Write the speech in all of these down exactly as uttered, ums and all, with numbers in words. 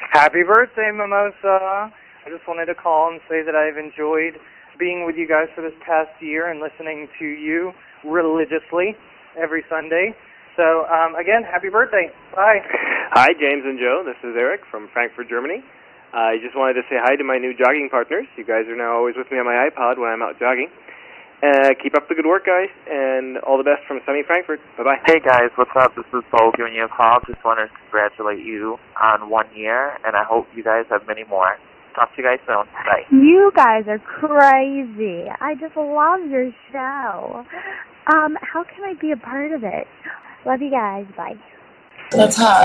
Happy birthday, Mimosa. I just wanted to call and say that I've enjoyed being with you guys for this past year and listening to you religiously every Sunday. So, um, again, happy birthday. Bye. Hi, James and Joe. This is Eric from Frankfurt, Germany. I just wanted to say hi to my new jogging partners. You guys are now always with me on my iPod when I'm out jogging. Uh, keep up the good work, guys, and all the best from sunny Frankfurt. Bye-bye. Hey, guys. What's up? This is Bo giving you a call. Just wanted to congratulate you on one year, and I hope you guys have many more. Talk to you guys soon. Bye. You guys are crazy. I just love your show. Um, how can I be a part of it? Love you guys. Bye. That's hot.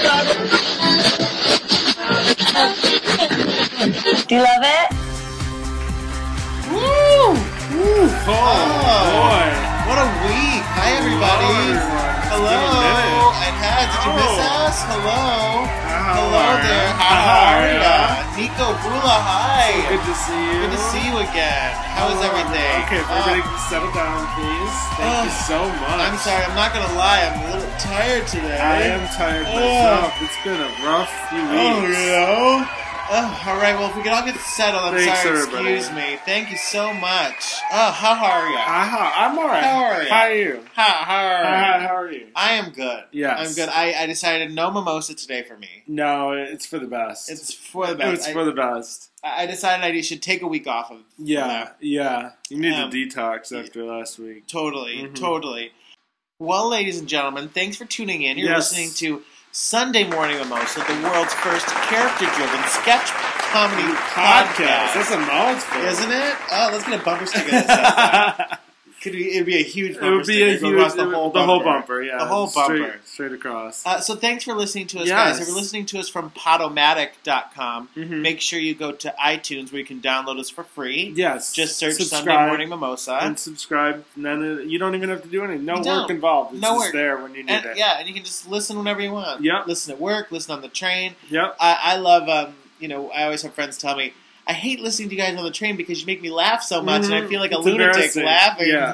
Do you love it? Woo! Woo! Oh, oh boy. What a week. Hi, everybody. Hello. Hello. And Had, did you miss oh. us? Hello. How Hello are there. ya? How, How are are ya? ya? Nico Brula, hi. So good to see you. Good to see you again. How is Oh, everything? Okay, if Uh, everybody can settle down, please. Thank uh, you so much. I'm sorry, I'm not going to lie. I'm a little tired today. I am tired Oh. myself. It's been a rough few weeks. Oh, you know? Oh, all right, well, if we can all get settled, I'm Thanks, sorry, everybody. excuse me. Thank you so much. Oh, how are you? Aha, I'm all right. How are you? How are you? How, how are How, you? how are you? I am good. Yes. I'm good. I, I decided no mimosa today for me. No, it's for the best. It's for the best. It's I, for the best. I decided I should take a week off of Yeah, that. yeah. You need Um, to detox after last week. Totally, Mhm. totally. Well, ladies and gentlemen, thanks for tuning in. You're Yes. listening to Sunday Morning Mimosa, the world's first character-driven sketch comedy podcast. That's a mouthful. Isn't it? Oh, let's get a bumper sticker that says that. Could be, it'd be a huge bumper It would be sticker. a Go huge, across the whole the bumper. whole bumper, yeah, The whole straight, bumper. straight across. Uh, so thanks for listening to us, Yes. guys. If you're listening to us from podomatic dot com, Mhm. make sure you go to iTunes where you can download us for free. Yes, Just search subscribe Sunday Morning Mimosa. and subscribe. None of, you don't even have to do anything. No You work don't. involved. It's No just work. there when you need And, it. yeah, and you can just listen whenever you want. Yep. Listen at work, listen on the train. Yep. I, I love, um, you know, I always have friends tell me, I hate listening to you guys on the train because you make me laugh so much, and I Mhm. feel like a It's lunatic embarrassing. laughing. Yeah.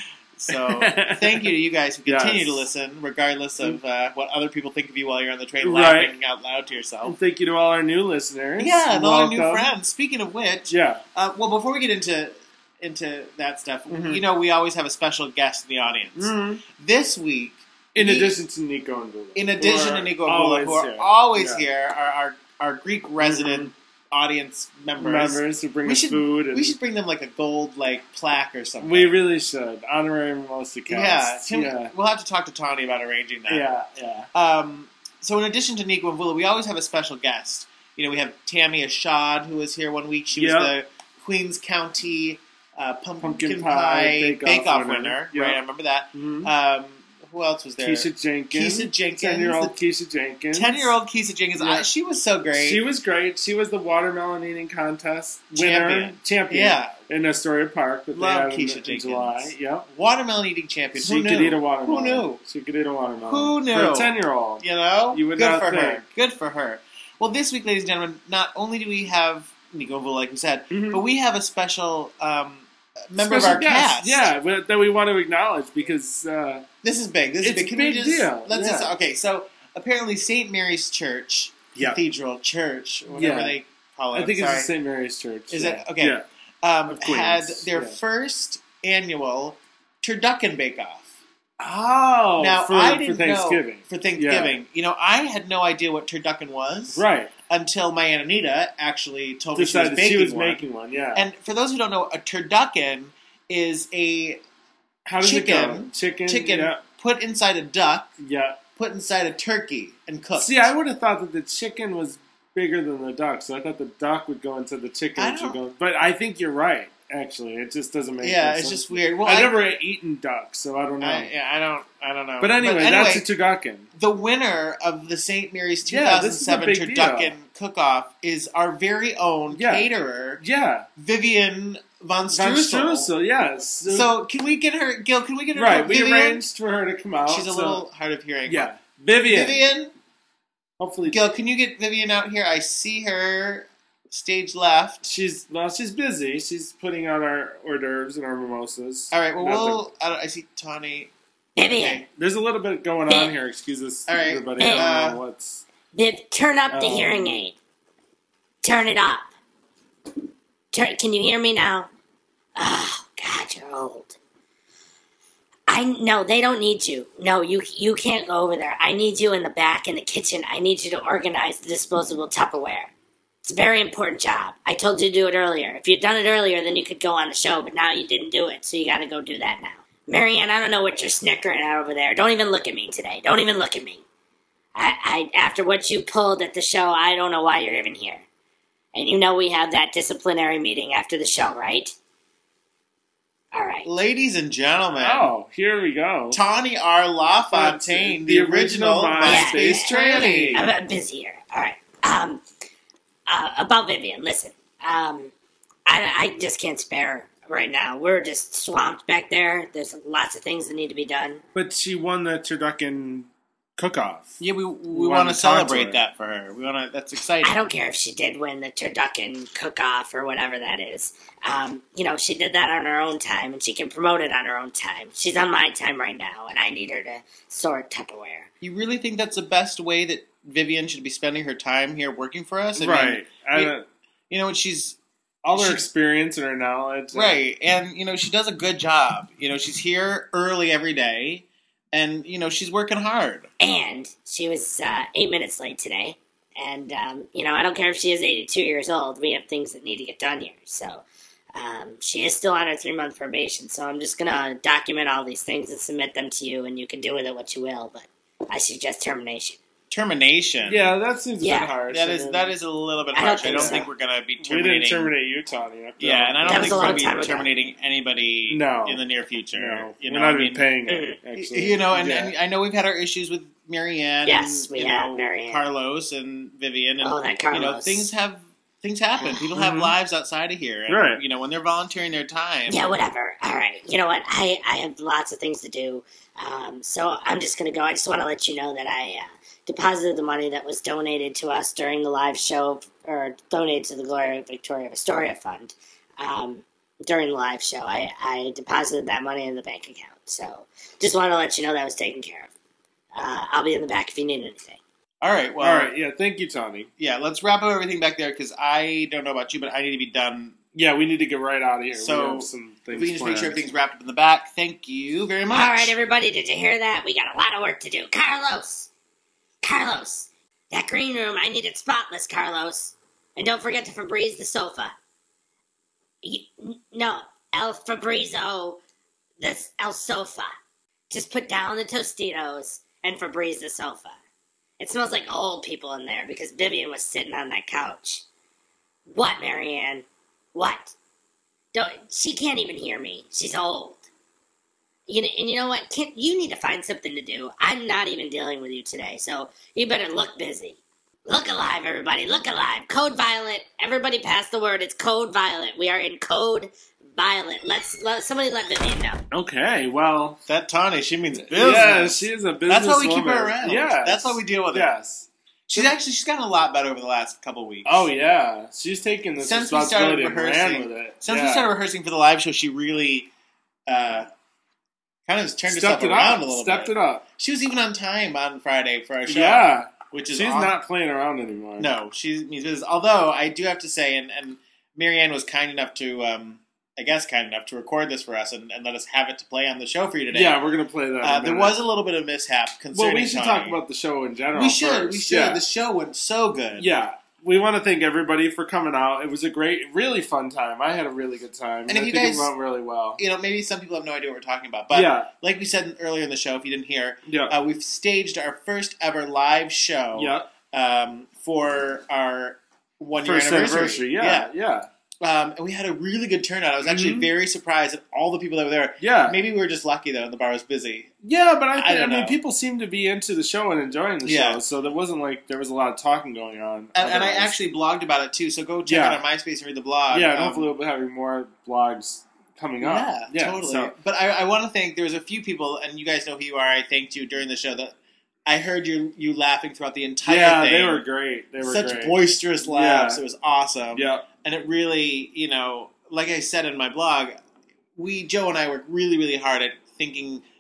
So, thank you to you guys who continue Yes. to listen, regardless of uh, what other people think of you while you're on the train Right. laughing out loud to yourself. And thank you to all our new listeners. Yeah, and all our new Welcome. friends. Speaking of which, Yeah. uh, well, before we get into into that stuff, Mhm. you know, we always have a special guest in the audience. Mhm. This week, In we- addition to Nico and Bula. in addition Who to are Nico and Bula, always who are here. always Yeah. here, are our, our Greek resident audience members. Members who bring we us should, food. And We should bring them like a gold like plaque or something. We really should. Honorary Mimosa yeah, cast. Tim- Yeah. we'll have to talk to Tawny about arranging that. Yeah. Yeah. Um, so in addition to Nico and Bula, we always have a special guest. You know, we have Tammy Ashad, who was here one week. She Yep. was the Queens County uh, Pumpkin, Pumpkin Pie, Pie Bake Off winner. winner. Yep. Right, I remember that. Mhm. Um, who else was there? Keisha Jenkins. Keisha Jenkins. Ten-year-old the Keisha Jenkins. Ten-year-old Keisha Jenkins. Yeah. I, she was so great. She was great. She was the watermelon eating contest winner, Champion. champion, Yeah. in Astoria Park that Love they had in, Keisha in Jenkins. July. Yep. Watermelon eating champion. She Who knew? could eat a watermelon. Who knew? She could eat a watermelon. Who knew? For a ten-year-old. You know? You would Good not for think. her. Good for her. Well, this week, ladies and gentlemen, not only do we have Nico and Bula, like we said, Mhm. but we have a special um, member Special of our guest. cast. Yeah, but- that we want to acknowledge because uh, This is big. This is It's big. Can a we big just, deal. Let's Yeah. just, okay, so apparently Saint Mary's Church, Yeah. Cathedral Church, whatever Yeah. they call it. I think I'm it's sorry, the Saint Mary's Church. Is yeah. it? Okay. Yeah. um, of Queens, had their yeah. first annual Turducken Bake Off. Oh, now, for, I for didn't Thanksgiving. know for Thanksgiving. You know, I had no idea what turducken was Right. until my Aunt Anita actually told me she was Decided baking she was one. making one. Yeah. And for those who don't know, a turducken is a How does chicken, it go? Chicken. chicken Yeah. put inside a duck, Yeah. put inside a turkey, and cooked. See, I would have thought that the chicken was bigger than the duck, so I thought the duck would go into the chicken. I and should don't- go, but I think you're right. Actually, it just doesn't make. yeah, much it's sense. just weird. Well, I've I, never eaten duck, so I don't know. I, yeah, I don't, I don't know. but, anyway, that's a turducken. The winner of the Saint Mary's Yeah, this is a two thousand seven big Turducken deal. Cook-Off is our very own Yeah. caterer, Yeah, Vivian von Von Streusel. Streusel, yes. So, So can we get her, Gil? Can we get her? right, to we Vivian? arranged for her to come out. She's a so- little hard of hearing. yeah, Vivian. Vivian, Hopefully, Gil, can you get Vivian out here? I see her stage left. she's well. She's busy. She's putting out our hors d'oeuvres and our mimosas. All right. Well, Not that- we'll. I, don't, I see Tawny. Vivian. Okay. There's a little bit going on here. Excuse us, All right, everybody. I don't uh, know what's. Viv, turn up the Um, hearing aid. Turn it up. Turn, can you hear me now? Oh, God, you're old. I no, they don't need you. No, you you can't go over there. I need you in the back in the kitchen. I need you to organize the disposable Tupperware. It's a very important job. I told you to do it earlier. If you'd done it earlier, then you could go on the show, but now you didn't do it, so you gotta go do that now. Marianne, I don't know what you're snickering at over there. Don't even look at me today. Don't even look at me. I, I after what you pulled at the show, I don't know why you're even here. And you know we have that disciplinary meeting after the show, right? All right. Ladies and gentlemen, Oh, here we go. Tawny R. LaFontaine, the, The original original MySpace MySpace tranny. I'm I'm busy here. All right. Um, uh, about Vivian, listen. Um, I, I just can't spare her right now. We're just swamped back there. There's lots of things that need to be done. But she won the turducken cook-off. Yeah, we we, We want wanted to to talk to celebrate her. that for her. We want to. That's exciting. I don't care if she did win the turducken cook-off or whatever that is. Um, you know, she did that on her own time, and she can promote it on her own time. She's on my time right now, and I need her to sort Tupperware. You really think that's the best way that Vivian should be spending her time here working for us? I right. mean, I we- don't- you know, she's all her she- experience and her knowledge. and- right, and you know, she does a good job. You know, she's here early every day, and you know, she's working hard. And she was uh, eight minutes late today. And, um, you know, I don't care if she is eighty-two years old. We have things that need to get done here. So um, she is still on her three-month probation. So I'm just going to document all these things and submit them to you, and you can do with it what you will. But I suggest termination. Termination. Yeah, that seems a Yeah. bit harsh. That I is mean, that is a little bit I don't harsh. I think don't so. think we're gonna be we terminating. didn't terminate you, Tony. after Yeah, all. and I That don't was think a we're long gonna time be ago. terminating anybody No. in the near future. No, You we're know, not I even mean, paying it, actually. You know, and, Yeah. and I know we've had our issues with Marianne. Yes, and, we you have, know, Marianne. Carlos and Vivian, and Oh, that you know, Carlos. things have things happen. People have Mhm. lives outside of here, and, Right. You know, when they're volunteering their time. Yeah, whatever. All right. You know what? I, I have lots of things to do. Um, so I'm just going to go. I just want to let you know that I uh, deposited the money that was donated to us during the live show, or donated to the Gloria Victoria Astoria Fund um, during the live show. I, I deposited that money in the bank account. So just wanted to let you know that was taken care of. Uh, I'll be in the back if you need anything. All right. Well. all right, yeah, thank you, Tony. Yeah. Let's wrap up everything back there because I don't know about you, but I need to be done. Yeah, we need to get right out of here. So, we have some things If we can just make sure planned. everything's wrapped up in the back. Thank you very much. All right, everybody, did you hear that? We got a lot of work to do. Carlos! Carlos! That green room, I need it spotless, Carlos. And don't forget to Febreze the sofa. You, n- no, El Febrizo, this El Sofa. Just put down the Tostitos and Febreze the sofa. It smells like old people in there because Vivian was sitting on that couch. What, Marianne? What? Don't, she can't even hear me. She's old. You know, and you know what? Kid, you need to find something to do. I'm not even dealing with you today, so you better look busy. Look alive, everybody. Look alive. Code Violet. Everybody pass the word. It's Code Violet. We are in Code Violet. Let's let somebody let Vivian know. Okay, well, That Tawny, she means business. yeah, she is a business. That's why we keep her around. Yeah, That's why we deal with her. Yes. She's actually she's gotten a lot better over the last couple weeks. Oh yeah, she's taken this Since we started responsibility and ran rehearsing, with it. since yeah. we started rehearsing for the live show, she really uh, kind of turned stepped herself it around up, a little stepped bit. it up. She was even on time on Friday for our show. Yeah, which is she's awesome. not playing around anymore. No, she means business. Although I do have to say, and, and Marianne was kind enough to, um, I guess, kind enough to record this for us and, and let us have it to play on the show for you today. Yeah, we're gonna play that. in a Uh, there minute. was a little bit of mishap concerning. Well, we should Tawny. talk about the show in general. We should. First. We should. Yeah. The show went so good. Yeah, we want to thank everybody for coming out. It was a great, really fun time. I had a really good time. And if I you think guys- it went really well. You know, maybe some people have no idea what we're talking about, but yeah, like we said earlier in the show, if you didn't hear, yeah, uh, we've staged our first ever live show yeah. um, for our one year First anniversary. anniversary. Yeah, yeah, Um, and we had a really good turnout. I was actually Mhm. very surprised at all the people that were there. yeah. Maybe we were just lucky though, and the bar was busy. Yeah, but I, I think, I, don't mean, know. people seemed to be into the show and enjoying the Yeah. show, so there wasn't like there was a lot of talking going on. And, and I otherwise. actually blogged about it too, so go check Yeah. out our MySpace and read the blog. yeah, and Um, hopefully we'll be having more blogs coming up. Yeah, totally. so- But I, I want to thank, there was a few people, and you guys know who you are, I thanked you during the show, that I heard you you laughing throughout the entire yeah, thing. they were great. They were Such great. boisterous laughs. Yeah. It was awesome. Yeah, And it really, you know, like I said in my blog, we, Joe and I, worked really, really hard at thinking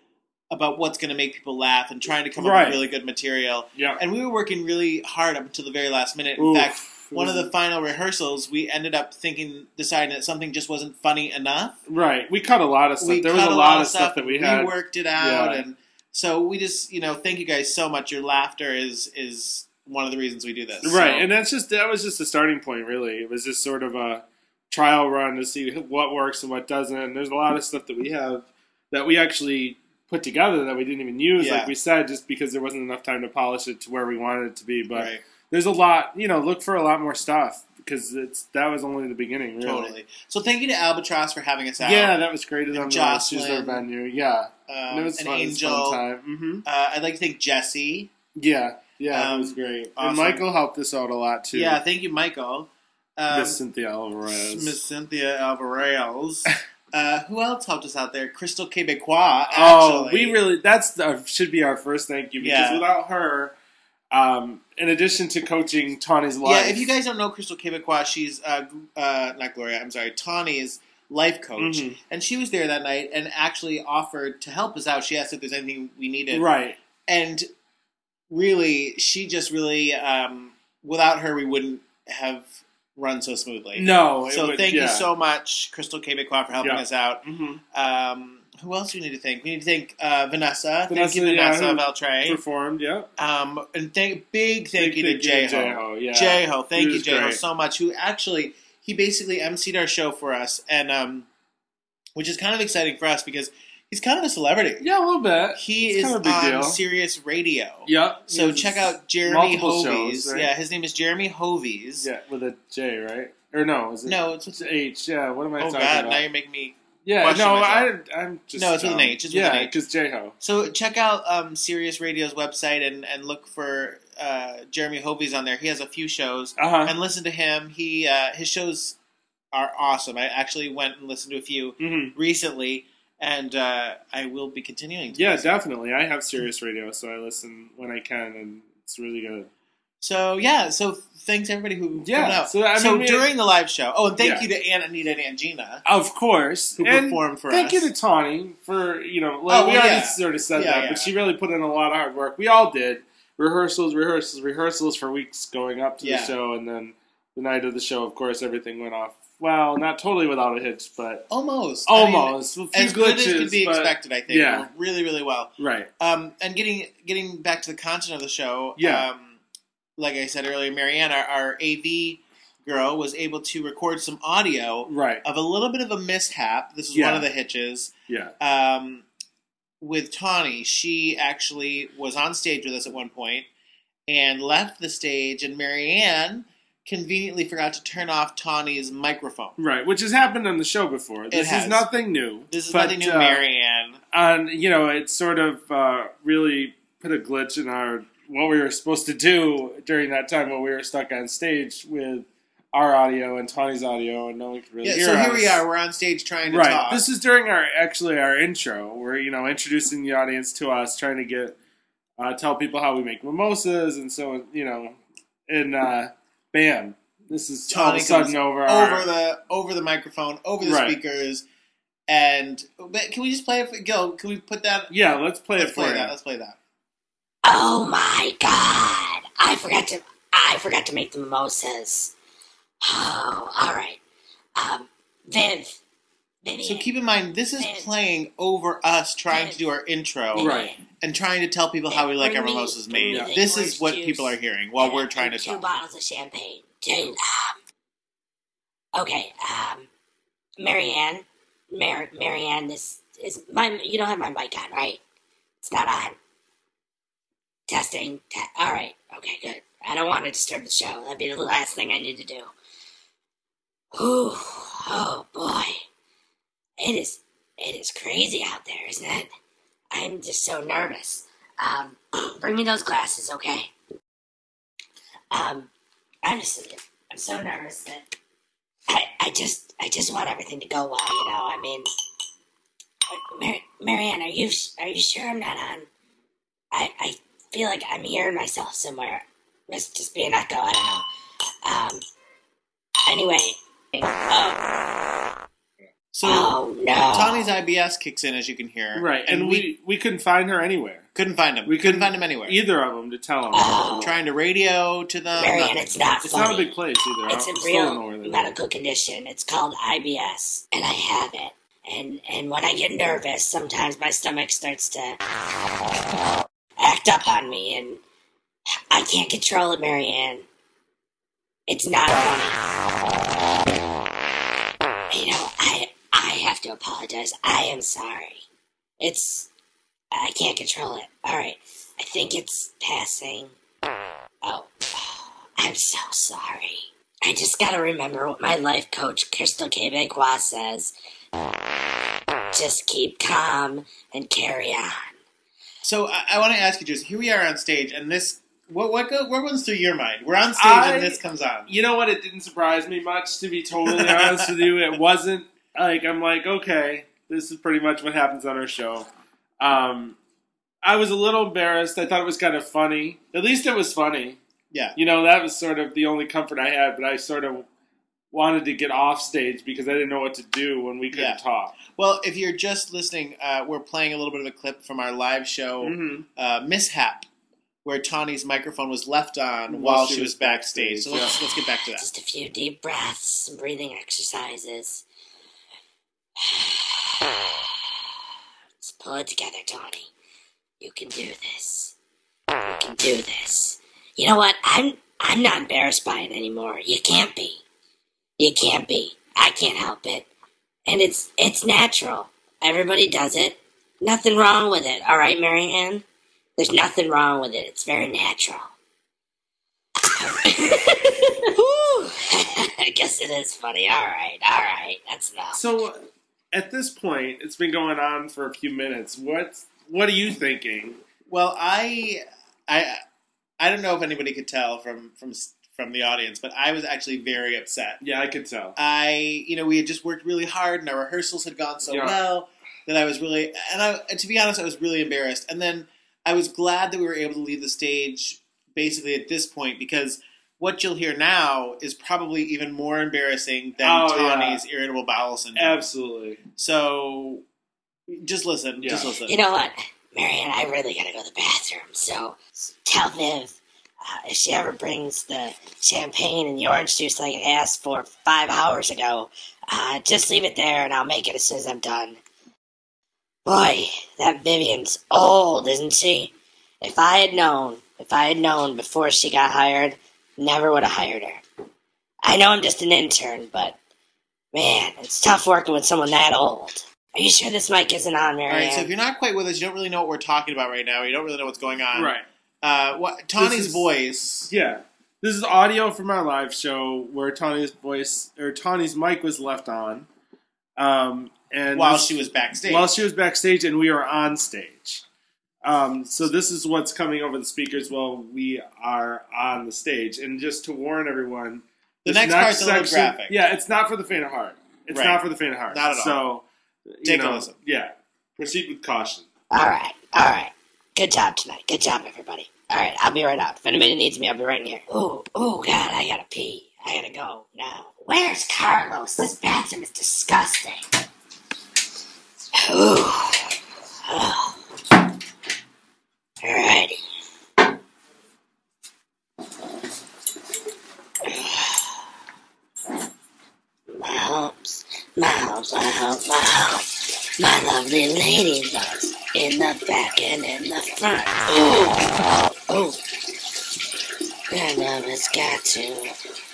about what's going to make people laugh and trying to come up Right. with really good material. Yeah. And we were working really hard up until the very last minute. In Oof. fact, one of the final rehearsals, we ended up thinking, deciding that something just wasn't funny enough. Right. We cut a lot of stuff. We there cut was a lot, of stuff that we had. We worked it out, Yeah. and so we just, you know, thank you guys so much. Your laughter is is one of the reasons we do this. Right, So- and that's just that was just a starting point. Really, it was just sort of a trial run to see what works and what doesn't. And there's a lot of stuff that we have that we actually put together that we didn't even use, Yeah. like we said, just because there wasn't enough time to polish it to where we wanted it to be. But Right. there's a lot, you know, look for a lot more stuff because it's that was only the beginning. Really. Totally. So thank you to Albatross for having us out. Yeah, that was great of them. And to let us choose their Jocelyn, venue. Yeah, Um, and it was and fun. It was a Angel. fun time. Mm-hmm. Uh, I'd like to thank Jesse. Yeah, yeah, Um, it was great. awesome. And Michael helped us out a lot too. Yeah, thank you, Michael. Um, Miss Cynthia Alvarez. Miss Cynthia Alvarez. uh, who else helped us out there? Crystal Quebecois, Oh, actually. we really, that's the, should be our first thank you, because Yeah. without her, um, in addition to coaching Tawny's life. Yeah, if you guys don't know Crystal Quebecois, she's, uh, uh, not Gloria, I'm sorry, Tawny's life coach. Mhm. And she was there that night and actually offered to help us out. She asked if there's anything we needed. Right. And really, she just really, um, without her, we wouldn't have run so smoothly. No. it So would- thank yeah. you so much, Crystal Quebecois, for helping Yeah. us out. Mhm. Um, who else do we need to thank? We need to thank uh, Vanessa. Thank Vanessa, you, yeah, Vanessa who Valtre. Performed, yeah. Um, and thank big thank Big you to thank you to J-Ho. J-Ho, yeah. J-Ho, thank He you, was J-Ho, great. so much. Who actually, he basically emceed our show for us, and um, which is kind of exciting for us because he's kind of a celebrity. Yeah, a little bit. He It's is kind of a big on deal. Sirius Radio. Yep. So He check has out Jeremy multiple Hovies. shows, right? Yeah, his name is Jeremy Hovies. Yeah, with a J, right? Or no, is it? No, it's It's H. Yeah, what am I Oh talking God, about? now you're making me. yeah, question no, I, myself. I'm just No, it's with an dumb. H, it's with yeah, an H. because J-Ho. So check out um, Sirius Radio's website and, and look for uh, Jeremy Hovies on there. He has a few shows, Uh-huh. and listen to him. He uh, his shows are awesome. I actually went and listened to a few Mm-hmm. recently, and uh, I will be continuing to. Yeah, listen. definitely. I have Sirius Radio, so I listen when I can, and it's really good. So yeah, so thanks everybody who Yeah, coming out. so, I so mean, we- during the live show. Oh, and thank Yeah. you to Anna, Anita, and Angina. Of course. Who and performed for thank us. you to Tawny for, you know, like, Oh, we well, already yeah. sort of said Yeah, that, yeah. but she really put in a lot of hard work. We all did. Rehearsals, rehearsals, rehearsals for weeks going up to Yeah. the show, and then the night of the show, of course, everything went off. Well, not totally without a hitch, but Almost. I mean, almost. A few as good as glitches, could be but- expected, I think. Yeah. Really, really well. Right. Um, and getting getting back to the content of the show, Yeah. um, like I said earlier, Marianne, our, our A V girl, was able to record some audio Right. of a little bit of a mishap. This is Yeah. one of the hitches. Yeah. Um, with Tawny, she actually was on stage with us at one point and left the stage, and Marianne conveniently forgot to turn off Tawny's microphone. Right, which has happened on the show before. This has. is nothing new. This is but, nothing new, uh, Marianne. And, you know, it sort of uh, really put a glitch in our what we were supposed to do during that time when we were stuck on stage with our audio and Tawny's audio, and no one could really Yeah, hear so us. here we are. We're on stage trying to Right. talk. This is during our actually our intro. We're you know introducing the audience to us, trying to get uh, tell people how we make mimosas, and so you know, and uh, bam, this is all of Tawny a sudden comes over our, over the over the microphone, over the Right. speakers, and but can we just play it? For, Gil, can we put that? yeah. Let's play Let's it for play you. that. Let's play that. Oh my god! I forgot to I forgot to make the mimosas. Oh, all right. Um, Viv, Vivian, So keep in mind, this is Viv. playing over us trying to do our intro, Vivian, Right. and trying to tell people how we like Bring our me- mimosas bring made. me the This orange is what juice people are hearing while and- we're trying and to two talk. bottles of champagne. Two. Um, okay. Um, Marianne, Mar- Marianne, this is my. You don't have my mic on, right? It's not on. Testing. Te- all right. Okay. Good. I don't want to disturb the show. That'd be the last thing I need to do. Whew. Oh boy. It is. It is crazy out there, isn't it? I'm just so nervous. Um, bring me those glasses, okay? Um, I'm just, I'm so nervous that I, I just, I just want everything to go well, you know. I mean, Mar- Marianne, are you, are you sure I'm not on? I, I feel like I'm hearing myself somewhere. Must just be an echo. I don't know. Um. Anyway. Oh. So oh no. Tawny's I B S kicks in, as you can hear. Right, and, and we, we we couldn't find her anywhere. Couldn't find him. We couldn't, couldn't find him anywhere. Either of them to tell them. Oh. Trying to radio to them. Marianne, it's not It's funny. not a big place either. It's a I real don't know where they medical condition. It's called I B S, and I have it. And and when I get nervous, sometimes my stomach starts to act up on me, and I can't control it, Marianne. It's not funny. You know, I I have to apologize. I am sorry. It's I can't control it. All right, I think it's passing. Oh, I'm so sorry. I just gotta remember what my life coach, Crystal Quebecois, says. Just keep calm and carry on. So I, I want to ask you, just here we are on stage, and this what what, go, what runs through your mind? We're on stage, I, and this comes on. You know what? It didn't surprise me much, to be totally honest with you. It wasn't like I'm like, okay, this is pretty much what happens on our show. Um, I was a little embarrassed. I thought it was kind of funny. At least it was funny. Yeah. You know, that was sort of the only comfort I had, but I sort of wanted to get off stage because I didn't know what to do when we couldn't Yeah. talk. Well, if you're just listening, uh, we're playing a little bit of a clip from our live show, Mm-hmm. uh, Mishap, where Tawny's microphone was left on While while she she was was backstage. So let's, yeah. let's get back to that. Just a few deep breaths, some breathing exercises. Just pull it together, Tawny. You can do this. You can do this. You know what? I'm I'm not embarrassed by it anymore. You can't be. You can't be. I can't help it. And it's it's natural. Everybody does it. Nothing wrong with it. All right, Marianne? There's nothing wrong with it. It's very natural. I guess it is funny. All right, all right. That's enough. So, at this point, it's been going on for a few minutes. What What are you thinking? Well, I, I, I don't know if anybody could tell from from from the audience, but I was actually very upset. Yeah, I could tell. I, you know, we had just worked really hard, and our rehearsals had gone so Yeah. well that I was really, and I, and to be honest, I was really embarrassed. And then I was glad that we were able to leave the stage basically at this point, because what you'll hear now is probably even more embarrassing than Oh, Tawny's irritable bowel syndrome. Absolutely. So, just listen. Yeah. Just listen. You know what, Marianne? I really gotta go to the bathroom. So tell Viv uh, if she ever brings the champagne and the orange juice like I asked for five hours ago, uh, just leave it there and I'll make it as soon as I'm done. Boy, that Vivian's old, isn't she? If I had known, if I had known before she got hired, never would have hired her. I know I'm just an intern, but man, it's tough working with someone that old. Are you sure this mic isn't on, Marianne? All right, so if you're not quite with us, you don't really know what we're talking about right now. You don't really know what's going on. Right. Uh, what Tawny's is- voice. Yeah. This is audio from our live show where Tawny's voice or Tawny's mic was left on, um, and While this- she was backstage. While she was backstage, and we were on stage. Um, so this is what's coming over the speakers while we are on the stage. And just to warn everyone, The this next part's a little section- graphic. Yeah, it's not for the faint of heart. It's Right. not for the faint of heart. Not at all. So, you Take a know, listen. Yeah, proceed with caution. All right, all right. Good job tonight. Good job, everybody. All right, I'll be right out. If anybody needs me, I'll be right in here. Ooh, ooh, God, I gotta pee. I gotta go now. Where's Carlos? This bathroom is disgusting. Ooh. Oh. Alrighty. My hopes, my hopes, my hopes, my hopes. My lovely lady loves in the back and in the front. Ooh, ooh. Your love has got to.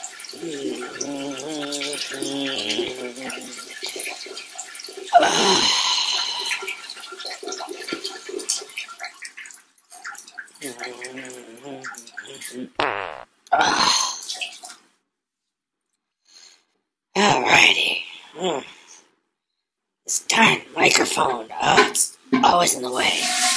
Alrighty. Mm. This darn microphone. Oh, it's always in the way.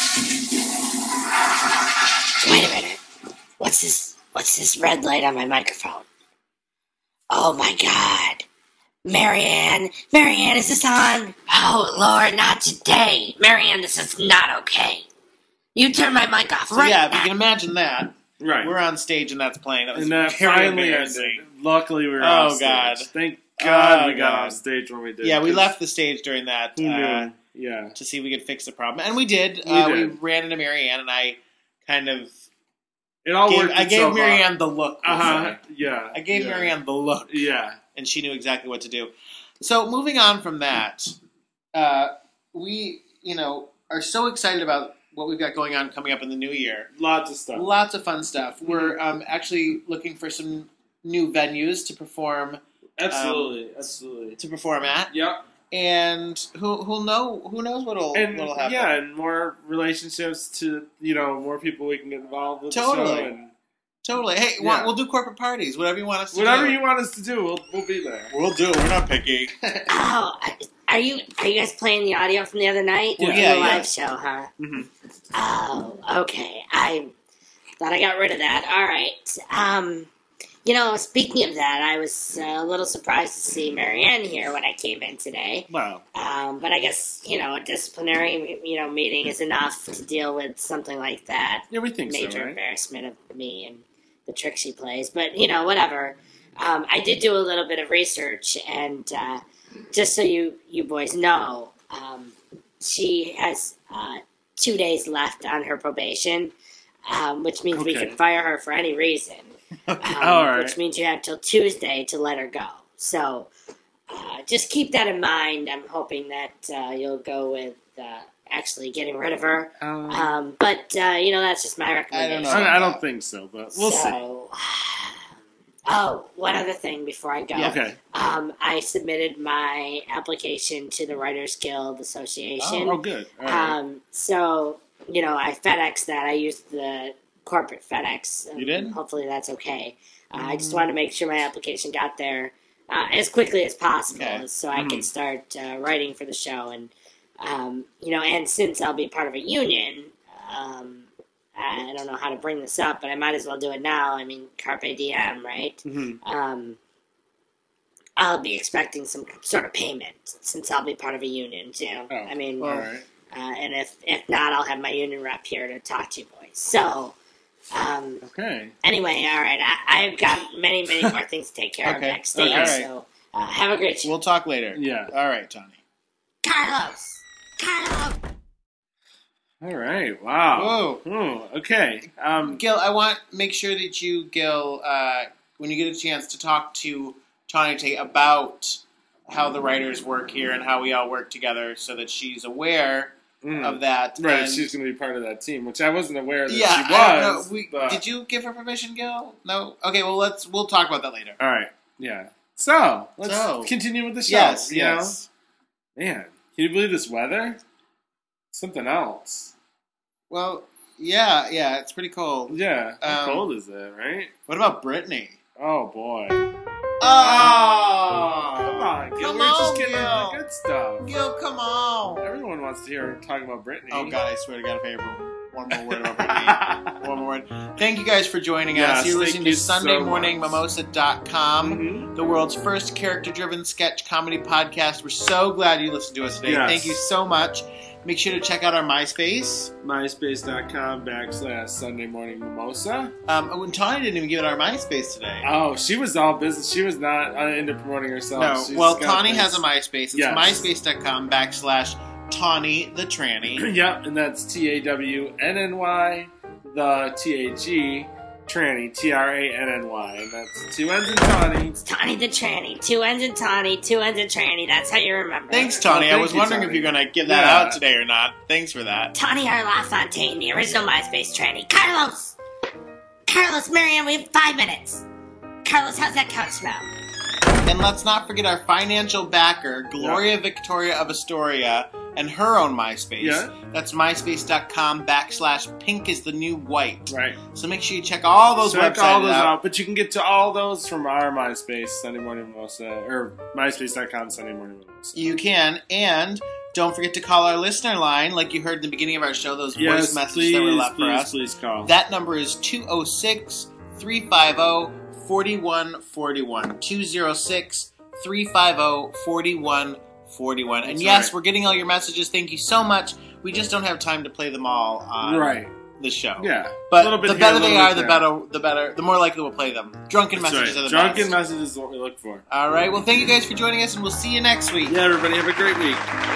Wait a minute. What's this? What's this red light on my microphone? Oh my God. Marianne. Marianne, is this on? Oh Lord, not today. Marianne, this is not okay. You turn my mic off So right yeah, if now. you can imagine that. Right. We're on stage and that's playing. That was And that very finally embarrassing. ended. Luckily, we were Oh, off stage. God. Thank God, Oh, we got God. off stage when we did. Yeah, we 'cause left the stage during that Who knew? uh, yeah. to see if we could fix the problem, and we did. We uh, did. We ran into Marianne, and I kind of It all gave, worked I gave itself Marianne the look. we'll Uh huh. say. Yeah. I gave yeah. Marianne the look. Yeah. And she knew exactly what to do. So moving on from that, uh, we, you know, are so excited about what we've got going on coming up in the new year. Lots of stuff. Lots of fun stuff. We're um, actually looking for some new venues to perform Absolutely. Absolutely. to perform at, Yep. and who who'll know who knows what'll And what'll happen. yeah, and more relationships to you know more people we can get involved with. Totally. The show and Totally. Hey, Yeah. want, we'll do corporate parties. Whatever you want us to whatever do. you want us to do, we'll we'll be there. We'll do. We're not picky. Oh, are you are you guys playing the audio from the other night? Well, The yeah, live yeah. show, huh? Mm-hmm. Oh, okay. I thought I got rid of that. All right. Um, you know, speaking of that, I was uh, a little surprised to see Marianne here when I came in today. Wow. Um, but I guess you know a disciplinary you know meeting is enough to deal with something like that. Yeah, we think Major so, right? embarrassment of me and the trick she plays. But you know, whatever. Um, I did do a little bit of research, and uh, just so you you boys know, um, she has uh, two days left on her probation, um, which means we Okay. can fire her for any reason. Um, All right. Which means you have till Tuesday to let her go. So uh, just keep that in mind. I'm hoping that uh, you'll go with uh, actually getting rid of her. Um, Um, but uh, you know, that's just my I recommendation. don't know. I, I don't think so, but we'll see. so, Oh, one other thing before I go. Yeah. Okay. Um, I submitted my application to the Writers Guild Association. Oh, oh good. All right. Um, so, you know, I FedEx that. I used the corporate FedEx. Um, You did? Hopefully that's okay. Uh, I just wanted to make sure my application got there uh, as quickly as possible Okay. so I Mhm. can start uh, writing for the show. And, um, you know, and since I'll be part of a union, um, I don't know how to bring this up, but I might as well do it now. I mean, carpe diem, right? Mhm. Um, I'll be expecting some sort of payment since I'll be part of a union too. Oh, I mean, All right. uh, and if if not, I'll have my union rep here to talk to you boys. So, um, Okay. anyway, all right, I, I've got many many more things to take care of Okay. backstage. All right. So, uh, have a great show, We'll talk later. Yeah. All right, Tony. Carlos. Carlos. All right. Wow. Whoa. Oh, okay. Um. Gil, I want make sure that you, Gil, uh, when you get a chance to talk to Tawny Tate about how the writers work here and how we all work together, so that she's aware mm. of that. Right. and- She's going to be part of that team, which I wasn't aware that yeah, she I don't was. know. We, but- did you give her permission, Gil? No. Okay. Well, let's we'll talk about that later. All right. Yeah. So let's So- continue with the show. Yes. you Yes. know? Man, can you believe this weather? Something else. Well, yeah, yeah. It's pretty cold. Yeah. How Um, cold is it, right? What about Brittany? Oh boy. Oh, Come on, Gil. Come We're just on, getting into Gil. the good stuff. Gil, come on. Everyone wants to hear talking about Brittany. Oh God, I swear to God, if I ever one more word about Brittany. One more word. Thank you guys for joining Yes, us. You're thank listening you to Sunday so Morning much. Mimosa dot com, Mhm. the world's first character-driven sketch comedy podcast. We're so glad you listened to us today. Yes. Thank you so much. Make sure to check out our MySpace. MySpace.com backslash Sunday Morning Mimosa. Um, when Tawny didn't even give it our MySpace today. Oh, she was all business. She was not uh, into promoting herself. no, She's well, got Tawny things- has a MySpace. It's Yes. MySpace.com backslash Tawny the Tranny. Yep, and that's T A W N N Y, the T H E, Tranny, T R A N N Y. And that's two N's in Tawny. Tawny the Tranny. Two ends in Tawny, two ends in Tranny. That's how you remember. Thanks, Tawny. Well, I was thank you, wondering Tawny. if you're going to give that Yeah. out today or not. Thanks for that. Tawny R. LaFontaine, the original MySpace tranny. Carlos! Carlos, Marianne, we have five minutes. Carlos, how's that couch smell? And let's not forget our financial backer, Gloria Victoria of Astoria, and her own MySpace. Yeah. That's MySpace.com backslash pink is the new white. Right. So make sure you check all those Check websites all those out. out. But you can get to all those from our MySpace, Sunday Morning Mimosa, or MySpace.com, Sunday Morning Mimosa. You can. And don't forget to call our listener line, like you heard in the beginning of our show, those Yes, voice messages please, that were left please, for us. please call. That number is two oh six, three five oh, four one four one. two oh six, three five oh, four one four one. And That's yes, right. we're getting all your messages. Thank you so much. We just don't have time to play them all on Right. the show. Yeah. But Little bit the here, better little they bit are, the there. better, the better, the more likely we'll play them. Drunken That's messages right. are the Drunken best. messages is what we look for. All right. Well, thank you guys for joining us, and we'll see you next week. Yeah, everybody, have a great week.